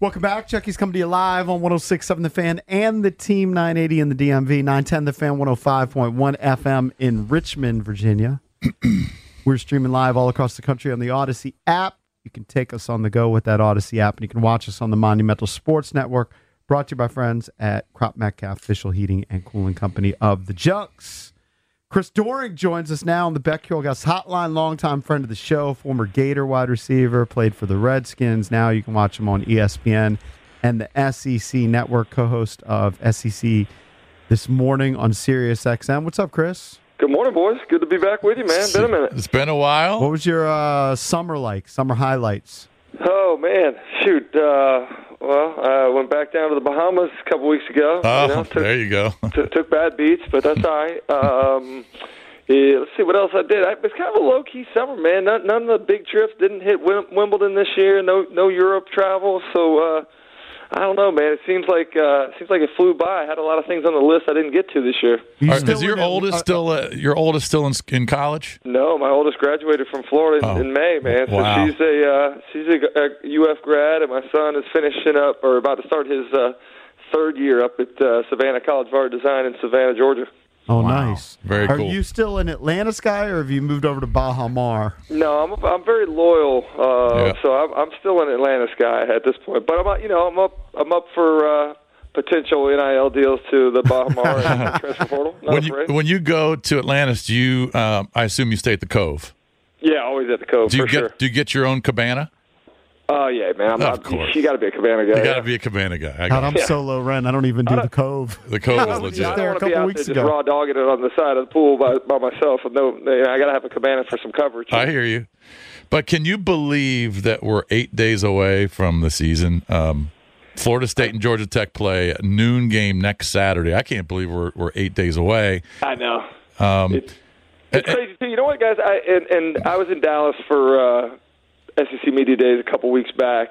Welcome back. Chucky's coming to you live on 106.7 The Fan and the Team 980 in the DMV, 910 The Fan, 105.1 FM in Richmond, Virginia. We're streaming live all across the country on the Odyssey app. You can take us on the go with that Odyssey app, and you can watch us on the Monumental Sports Network, brought to you by friends at Crop Metcalf Official Heating and Cooling Company of the Junks. Chris Doering joins us now on the Beck Hurlgas Hotline, longtime friend of the show, former Gator wide receiver, played for the Redskins. Now you can watch him on ESPN and the SEC Network, co-host of SEC This Morning on Sirius XM. What's up, Chris? Good morning, boys. Good to be back with you, man. Been a minute. It's been a while. What was your summer like, summer highlights? Oh, man. Shoot. I went back down to the Bahamas a couple weeks ago. Oh, there you go. Took bad beats, but that's all right. Let's see what else I did. It was kind of a low-key summer, man. None of the big trips. Didn't hit Wimbledon this year. No Europe travel. So, I don't know, man. It seems like it flew by. I had a lot of things on the list I didn't get to this year. Is your oldest still in college? No, my oldest graduated from Florida in May, man. So wow. she's a UF grad, and my son is finishing up or about to start his third year up at Savannah College of Art and Design in Savannah, Georgia. Oh, wow. Nice. Very cool. Are you still an Atlantis guy, or have you moved over to Baha Mar? No, I'm very loyal, so I'm still an Atlantis guy at this point. But I'm up for potential NIL deals to the Baha Mar and transfer portal. When you go to Atlantis, do you? I assume you stay at the Cove. Yeah, always at the Cove. Do you get your own cabana? Oh, yeah, man. Of course. You got to be a cabana guy. You got to be a cabana guy. God, I'm solo rent. I don't even do the Cove. The Cove is legit. I don't want to be out there just raw dogging it on the side of the pool by myself. I got to have a cabana for some coverage. I hear you. But can you believe that we're 8 days away from the season? Florida State and Georgia Tech play a noon game next Saturday. I can't believe we're 8 days away. I know. It's crazy, too. You know what, guys? I was in Dallas for SEC Media Days a couple weeks back,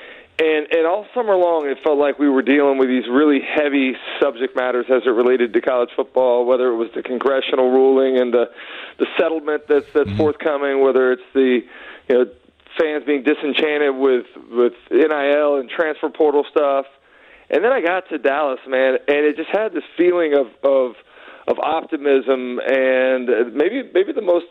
and all summer long it felt like we were dealing with these really heavy subject matters as it related to college football, whether it was the congressional ruling and the settlement that's forthcoming, whether it's the fans being disenchanted with NIL and transfer portal stuff. And then I got to Dallas, man, and it just had this feeling of optimism and maybe the most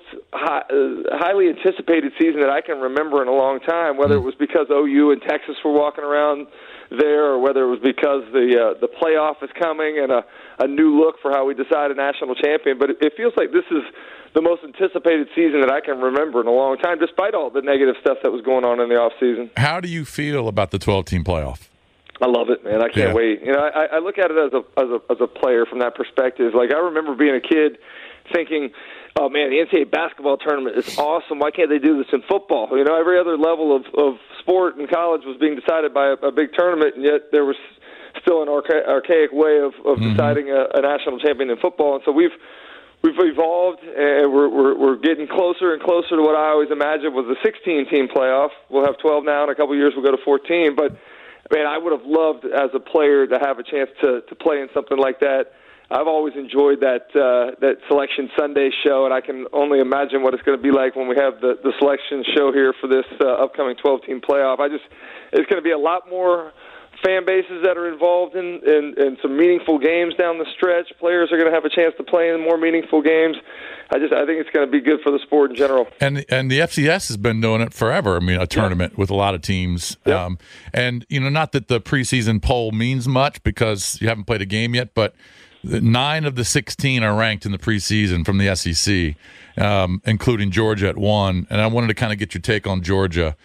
highly anticipated season that I can remember in a long time, whether it was because OU and Texas were walking around there or whether it was because the playoff is coming and a new look for how we decide a national champion. But it feels like this is the most anticipated season that I can remember in a long time, despite all the negative stuff that was going on in the offseason. How do you feel about the 12-team playoff? I love it, man. I can't wait. I look at it as a player from that perspective. Like, I remember being a kid thinking, oh, man, the NCAA basketball tournament is awesome. Why can't they do this in football? Every other level of sport in college was being decided by a big tournament, and yet there was still an archaic way of deciding a national champion in football. And so we've evolved, and we're getting closer and closer to what I always imagined was a 16-team playoff. We'll have 12 now. In a couple of years, we'll go to 14. But man, I would have loved as a player to have a chance to play in something like that. I've always enjoyed that Selection Sunday show, and I can only imagine what it's going to be like when we have the selection show here for this upcoming 12-team playoff. It's going to be a lot more fan bases that are involved in some meaningful games down the stretch. Players are going to have a chance to play in more meaningful games. I think it's going to be good for the sport in general. And the FCS has been doing it forever. I mean, a tournament with a lot of teams. Yep. And not that the preseason poll means much because you haven't played a game yet, but 9 of the 16 are ranked in the preseason from the SEC, including Georgia at 1. And I wanted to kind of get your take on Georgia.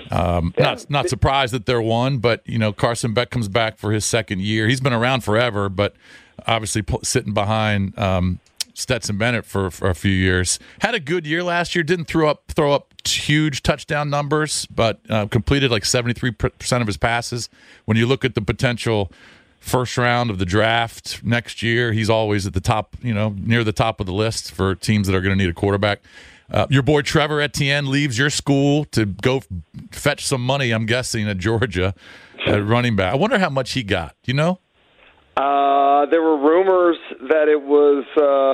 Not surprised that they're 1, but Carson Beck comes back for his second year. He's been around forever, but obviously sitting behind Stetson Bennett for a few years. Had a good year last year. Didn't throw up huge touchdown numbers, but completed like 73% of his passes. When you look at the potential first round of the draft next year, he's always at the top, near the top of the list for teams that are going to need a quarterback. Your boy Trevor Etienne leaves your school to go fetch some money, I'm guessing, at Georgia at running back. I wonder how much he got. Do you know? There were rumors that it was.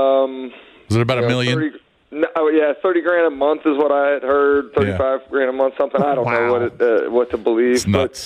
Was it about $1 million? $30,000 a month is what I had heard. $35,000 a month, something. I don't know what to believe. It's nuts.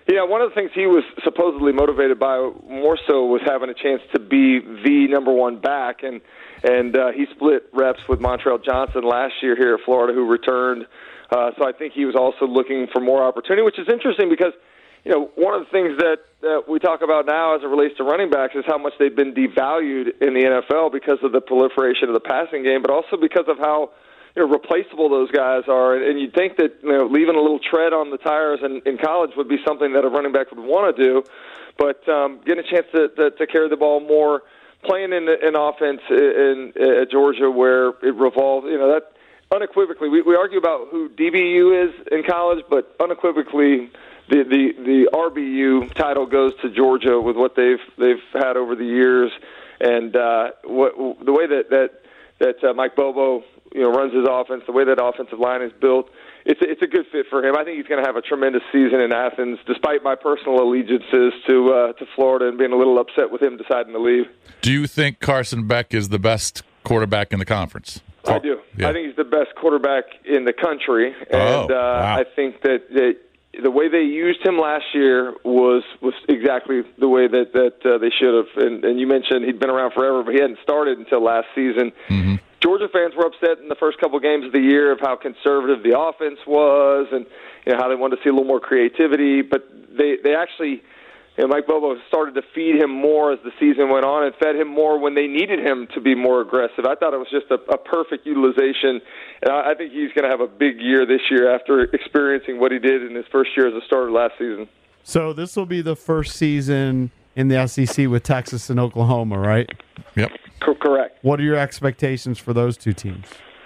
Yeah, one of the things he was supposedly motivated by more so was having a chance to be the number one back, and he split reps with Montrell Johnson last year here at Florida, who returned. So I think he was also looking for more opportunity, which is interesting because, one of the things that we talk about now as it relates to running backs is how much they've been devalued in the NFL because of the proliferation of the passing game, but also because of how replaceable those guys are. And you'd think that leaving a little tread on the tires in college would be something that a running back would want to do, but getting a chance to carry the ball more, playing in offense at Georgia where it revolves, that unequivocally, we argue about who DBU is in college, but unequivocally the RBU title goes to Georgia with what they've had over the years, and the way that Mike Bobo runs his offense, the way that offensive line is built. It's a good fit for him. I think he's going to have a tremendous season in Athens, despite my personal allegiances to Florida and being a little upset with him deciding to leave. Do you think Carson Beck is the best quarterback in the conference? I do. Yeah. I think he's the best quarterback in the country, and wow. I think that the way they used him last year was exactly the way that they should have. And you mentioned he'd been around forever, but he hadn't started until last season. Mm-hmm. Georgia fans were upset in the first couple games of the year of how conservative the offense was, and how they wanted to see a little more creativity. But they actually, Mike Bobo started to feed him more as the season went on, and fed him more when they needed him to be more aggressive. I thought it was just a perfect utilization, and I think he's going to have a big year this year after experiencing what he did in his first year as a starter last season. So this will be the first season in the SEC with Texas and Oklahoma, right? Yep. Correct. What are your expectations for those two teams?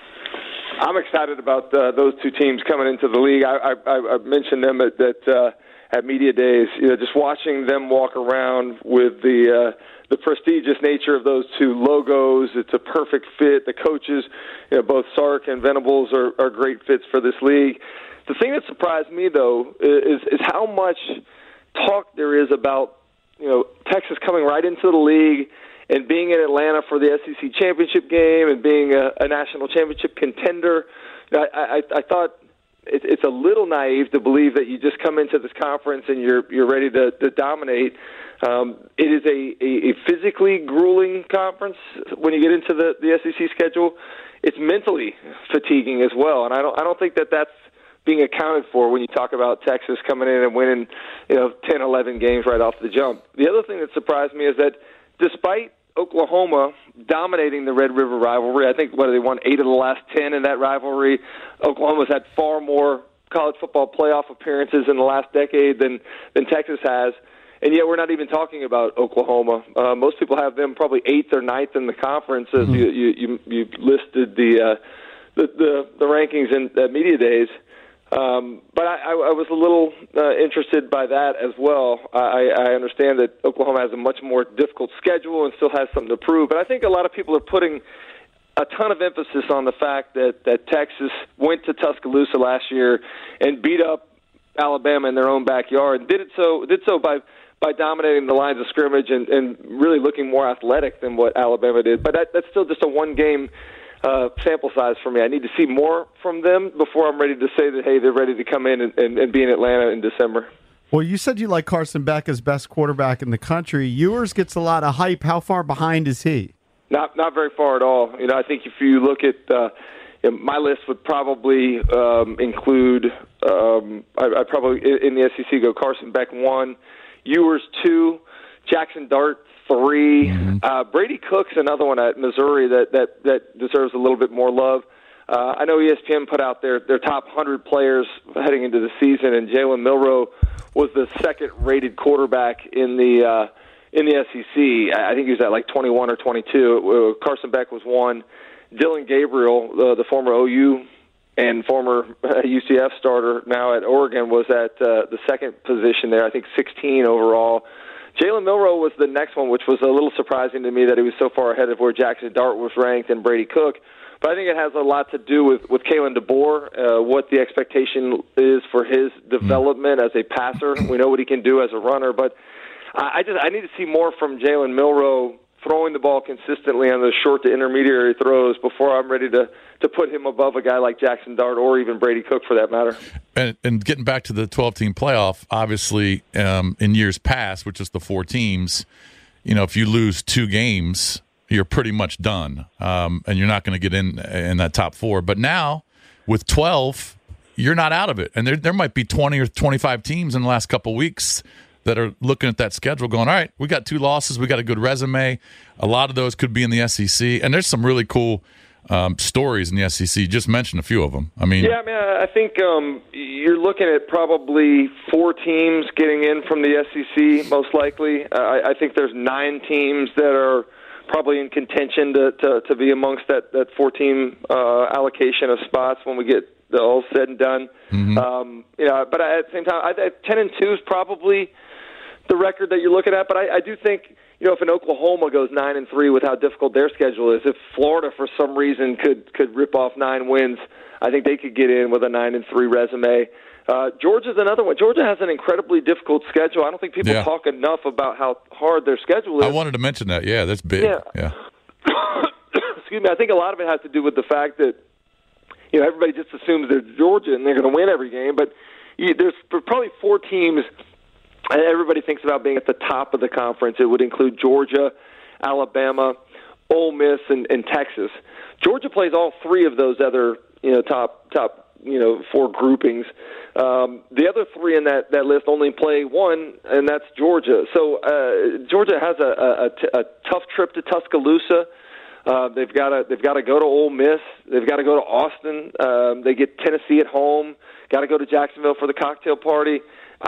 I'm excited about those two teams coming into the league. I mentioned them at media days. Just watching them walk around with the prestigious nature of those two logos. It's a perfect fit. The coaches, both Sark and Venables, are great fits for this league. The thing that surprised me, though, is how much talk there is about Texas coming right into the league and being in Atlanta for the SEC championship game and being a national championship contender. I thought it's a little naive to believe that you just come into this conference and you're ready to dominate. It is a physically grueling conference when you get into the SEC schedule. It's mentally fatiguing as well, and I don't think that's being accounted for when you talk about Texas coming in and winning 10, 11 games right off the jump. The other thing that surprised me is that despite Oklahoma dominating the Red River rivalry, I think they won 8 of the last 10 in that rivalry. Oklahoma's had far more college football playoff appearances in the last decade than Texas has, and yet we're not even talking about Oklahoma. Most people have them probably 8th or 9th in the conference as you listed the rankings in media days. But I was a little interested by that as well. I understand that Oklahoma has a much more difficult schedule and still has something to prove. But I think a lot of people are putting a ton of emphasis on the fact that Texas went to Tuscaloosa last year and beat up Alabama in their own backyard, and did so by dominating the lines of scrimmage and really looking more athletic than what Alabama did. But that's still just a one-game sample size for me. I need to see more from them before I'm ready to say that, hey, they're ready to come in and be in Atlanta in December. Well, you said you like Carson Beck as best quarterback in the country. Ewers gets a lot of hype. How far behind is he? Not very far at all. I think if you look at my list would probably include I'd probably in the SEC go Carson Beck 1, Ewers 2, Jackson Dart 3. Mm-hmm. Brady Cook's another one at Missouri that deserves a little bit more love. I know ESPN put out their top 100 players heading into the season, and Jalen Milroe was the second-rated quarterback in the SEC. I think he was at like 21 or 22. Carson Beck was 1. Dylan Gabriel, the former OU and former UCF starter, now at Oregon, was at the second position there. I think 16 overall. Jalen Milroe was the next one, which was a little surprising to me that he was so far ahead of where Jackson Dart was ranked and Brady Cook. But I think it has a lot to do with Kalen DeBoer, what the expectation is for his development as a passer. We know what he can do as a runner, but I need to see more from Jalen Milroe throwing the ball consistently on those short to intermediary throws before I'm ready to put him above a guy like Jackson Dart or even Brady Cook for that matter. And getting back to the 12-team playoff, obviously in years past, which is the 4 teams, if you lose 2 games, you're pretty much done, and you're not going to get in that top 4. But now with 12, you're not out of it. And there might be 20 or 25 teams in the last couple of weeks that are looking at that schedule going, all right, we got 2 losses. We got a good resume. A lot of those could be in the SEC. And there's some really cool stories in the SEC. Just mention a few of them. I think you're looking at probably 4 teams getting in from the SEC, most likely. I think there's 9 teams that are probably in contention to be amongst that 4-team allocation of spots when we get all said and done. Mm-hmm. But at the same time, 10-2 is probably the record that you're looking at. But I do think, if an Oklahoma goes 9-3 with how difficult their schedule is, if Florida for some reason could rip off 9 wins, I think they could get in with a 9-3 resume. Georgia's another one. Georgia has an incredibly difficult schedule. I don't think people talk enough about how hard their schedule is. I wanted to mention that. Yeah, that's big. Yeah. Excuse me. I think a lot of it has to do with the fact that everybody just assumes they're Georgia and they're going to win every game. But there's probably 4 teams everybody thinks about being at the top of the conference. It would include Georgia, Alabama, Ole Miss, and Texas. Georgia plays all 3 of those other top 4 groupings. The other 3 in that list only play 1, and that's Georgia. So Georgia has a tough trip to Tuscaloosa. They've got to go to Ole Miss. They've got to go to Austin. They get Tennessee at home. Got to go to Jacksonville for the cocktail party.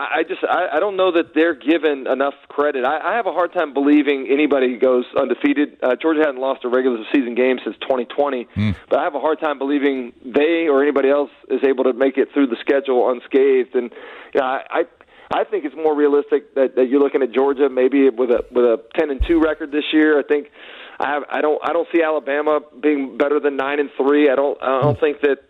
I don't know that they're given enough credit. I have a hard time believing anybody goes undefeated. Georgia hadn't lost a regular season game since 2020, but I have a hard time believing they or anybody else is able to make it through the schedule unscathed. And I think it's more realistic that you're looking at Georgia maybe with a 10-2 record this year. I think I don't see Alabama being better than 9-3. I don't think that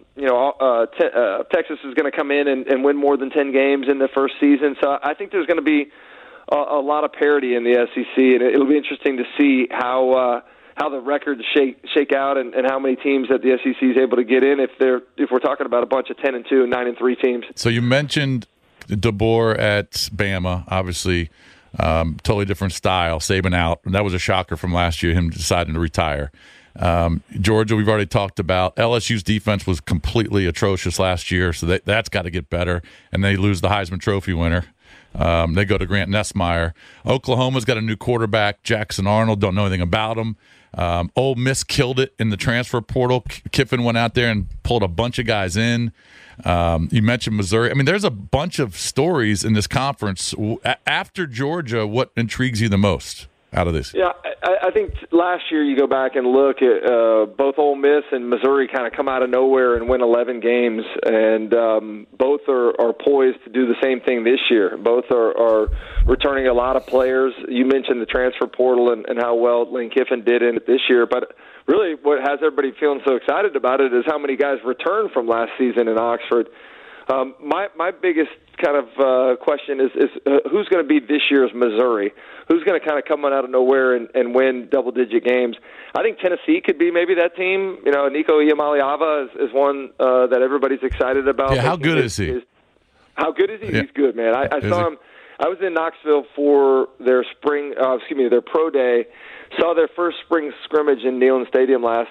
Texas is going to come in and win more than 10 games in the first season. So I think there's going to be a lot of parity in the SEC, and it'll be interesting to see how the records shake out and how many teams that the SEC is able to get in if we're talking about a bunch of 10-2 and 9-3 teams. So you mentioned DeBoer at Bama, obviously. Totally different style. Saban out. And that was a shocker from last year, him deciding to retire. Georgia, we've already talked about. LSU's defense was completely atrocious last year, so that's got to get better. And they lose the Heisman Trophy winner. They go to Grant Nessmeyer. Oklahoma's got a new quarterback, Jackson Arnold. Don't know anything about him. Ole Miss killed it in the transfer portal. Kiffin went out there and pulled a bunch of guys in. You mentioned Missouri. I mean, there's a bunch of stories in this conference. After Georgia, what intrigues you the most out of this? Yeah, I think last year you go back and look at both Ole Miss and Missouri kind of come out of nowhere and win 11 games, and both are poised to do the same thing this year. Both are returning a lot of players. You mentioned the transfer portal and how well Lane Kiffin did in it this year, but really what has everybody feeling so excited about it is how many guys returned from last season in Oxford. My biggest kind of question is who's going to be this year's Missouri? Who's going to kind of come out of nowhere and win double-digit games? I think Tennessee could be maybe that team. Nico Iamaleava is one that everybody's excited about. Yeah, how good is he? How good is he? Yeah. He's good, man. I saw him. I was in Knoxville for their their pro day. Saw their first spring scrimmage in Neyland Stadium last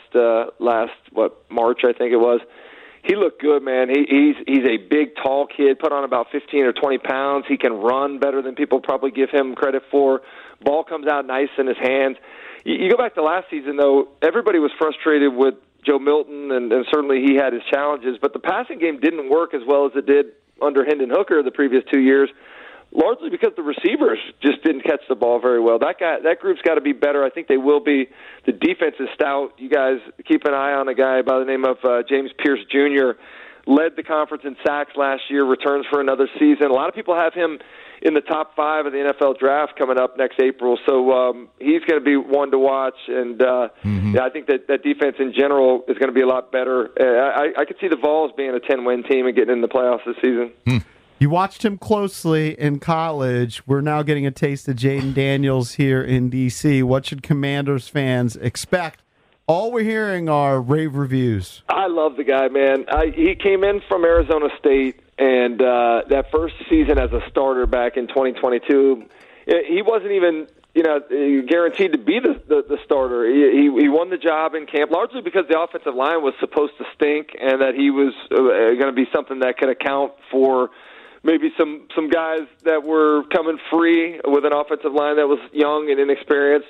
March, I think it was. He looked good, man. He's a big, tall kid, put on about 15 or 20 pounds. He can run better than people probably give him credit for. Ball comes out nice in his hands. You go back to last season, though, everybody was frustrated with Joe Milton, and certainly he had his challenges, but the passing game didn't work as well as it did under Hendon Hooker the previous 2 years, largely because the receivers just didn't catch the ball very well. That group's got to be better. I think they will be. The defense is stout. You guys keep an eye on a guy by the name of James Pierce Jr., led the conference in sacks last year, returns for another season. A lot of people have him in the top 5 of the NFL draft coming up next April. So he's going to be one to watch. And I think that defense in general is going to be a lot better. I could see the Vols being a 10-win team and getting in the playoffs this season. You watched him closely in college. We're now getting a taste of Jayden Daniels here in D.C. What should Commanders fans expect? All we're hearing are rave reviews. I love the guy, man. He came in from Arizona State, and that first season as a starter back in 2022, he wasn't even guaranteed to be the starter. He won the job in camp largely because the offensive line was supposed to stink, and that he was going to be something that could account for maybe some guys that were coming free with an offensive line that was young and inexperienced.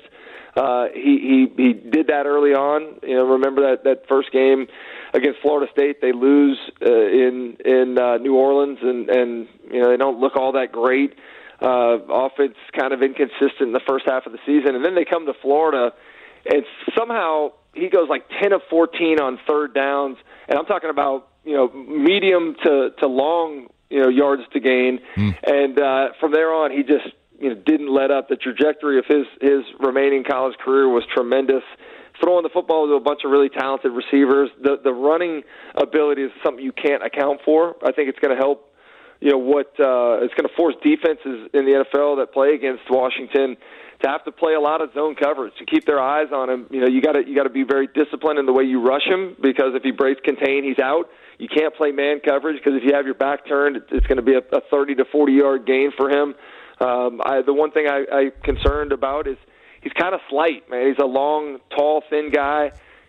He did that early on. Remember that first game against Florida State, they lose in New Orleans, and they don't look all that great. Offense kind of inconsistent in the first half of the season, and then they come to Florida, and somehow he goes like 10 of 14 on third downs, and I'm talking about medium to long yards to gain, and from there on he just didn't let up. The trajectory of his remaining college career was tremendous. Throwing the football to a bunch of really talented receivers. The running ability is something you can't account for. I think it's going to help. It's going to force defenses in the NFL that play against Washington to have to play a lot of zone coverage to keep their eyes on him. You got to be very disciplined in the way you rush him, because if he breaks contain, he's out. You can't play man coverage because if you have your back turned, it's going to be a 30 to 40 yard gain for him. The one thing I concerned about is he's kind of slight, man. He's a long, tall, thin guy.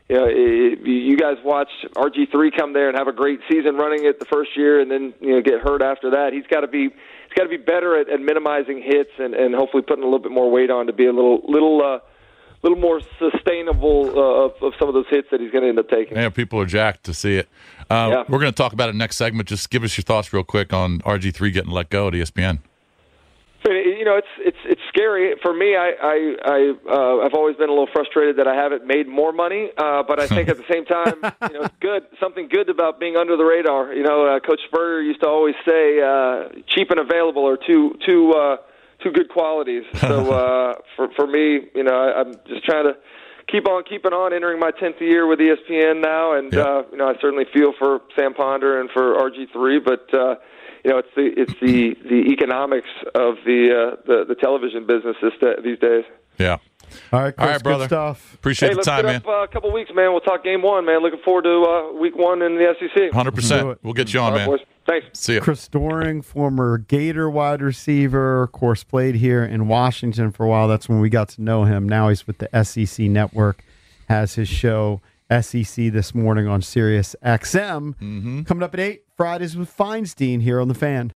You guys watch RG3 come there and have a great season running it the first year, and then get hurt after that. He's got to be better at minimizing hits and hopefully putting a little bit more weight on to be a little more sustainable of some of those hits that he's going to end up taking. Yeah, people are jacked to see it. We're going to talk about it next segment. Just give us your thoughts real quick on RG3 getting let go at ESPN. It's scary for me. I've always been a little frustrated that I haven't made more money, but I think at the same time, it's good. Something good about being under the radar. Coach Spurrier used to always say, "Cheap and available are two good qualities." So for me, I'm just trying to keep on keeping on. Entering my 10th year with ESPN now, and I certainly feel for Sam Ponder and for RG3, but. It's the economics of the television business these days. Yeah. All right, Chris, brother. Good stuff. Appreciate the time, man. Let's get up a couple weeks, man. We'll talk game one, man. Looking forward to week one in the SEC. 100%. We'll get you on, man. Boys. Thanks. See you. Chris Doering, former Gator wide receiver, of course, played here in Washington for a while. That's when we got to know him. Now he's with the SEC Network, has his show SEC This Morning on Sirius XM. Coming up at 8, Fridays with Feinstein here on The Fan.